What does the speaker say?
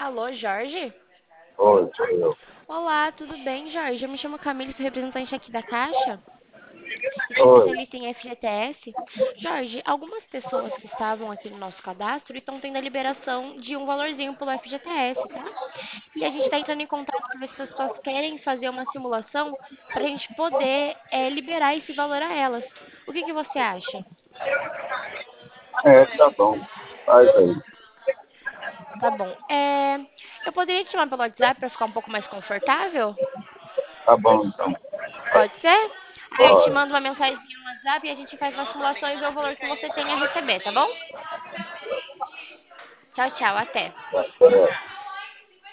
Alô, Jorge? Oi, sou eu. Olá, tudo bem, Jorge? Eu me chamo Camille, sou representante aqui da Caixa e sou Oi. especialista em FGTS. Jorge, algumas pessoas que estavam aqui no nosso cadastro estão tendo a liberação de um valorzinho pelo FGTS, tá? E a gente está entrando em contato para ver se as pessoas querem fazer uma simulação para a gente poder liberar esse valor a elas. O que que você acha? Tá bom. Faz aí. Tá bom. Eu poderia te chamar pelo WhatsApp para ficar um pouco mais confortável? Tá bom, então. Pode ser? Aí eu te Pode. mando uma mensagem no WhatsApp e a gente faz uma simulação e vê o valor que você tem a receber, tá bom? Tchau, tchau, até. Tá certo.